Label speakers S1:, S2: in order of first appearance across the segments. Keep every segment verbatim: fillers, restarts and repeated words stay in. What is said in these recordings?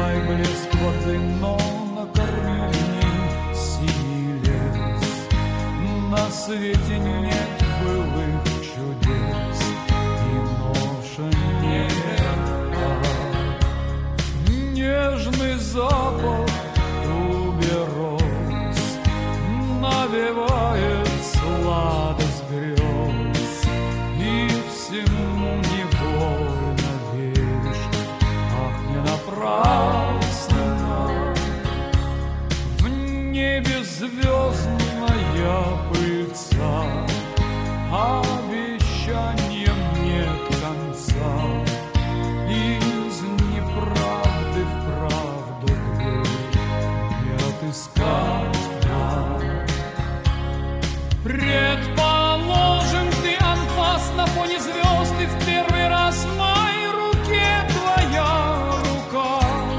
S1: май блеск воды, но накормил дней синий лес. На свете нет былых чудес, и ноша нелегка. Нежный запах тубероз навевает сладость грез, и всему невольно веришь, ах, не напрасно. В небе звездная пыльца, обещанием нет конца. Из неправды в правду дверь не отыскать нам. Предположим, ты анфас на фоне звезд, и в первый раз в моей руке твоя рука.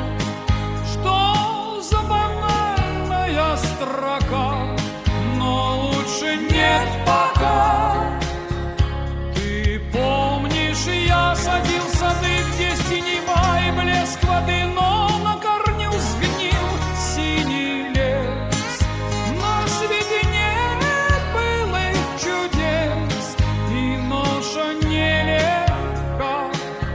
S1: Что за банальная строка, но лучше нет пока. Ты помнишь, я садил сады, где синий май, блеск воды, но на корню сгнил синий лес. На свете нет былых чудес, и ноша нелегка.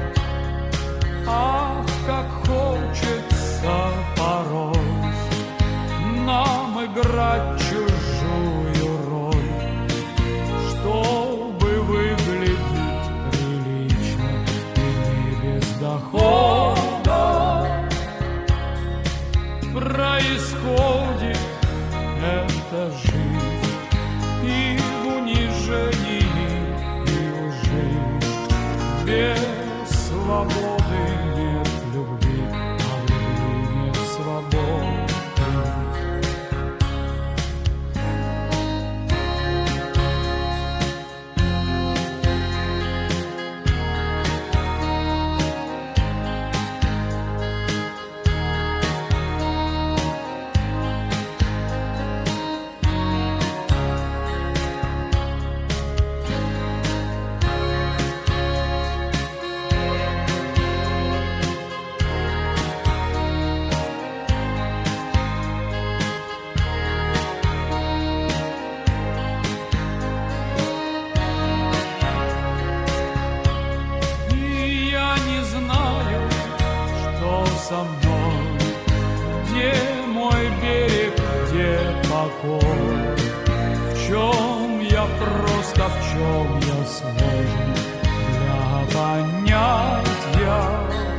S1: Ах, как хочется порой нам играть чужую роль, чтобы выглядеть прилично и не без дохода. Происходит эта жизнь и в унижении, и лжи. Без свободы нет любви, а в любви нет свободы. Со мной, где мой берег, где покой, в чем я просто, в чем я сложен для понятия.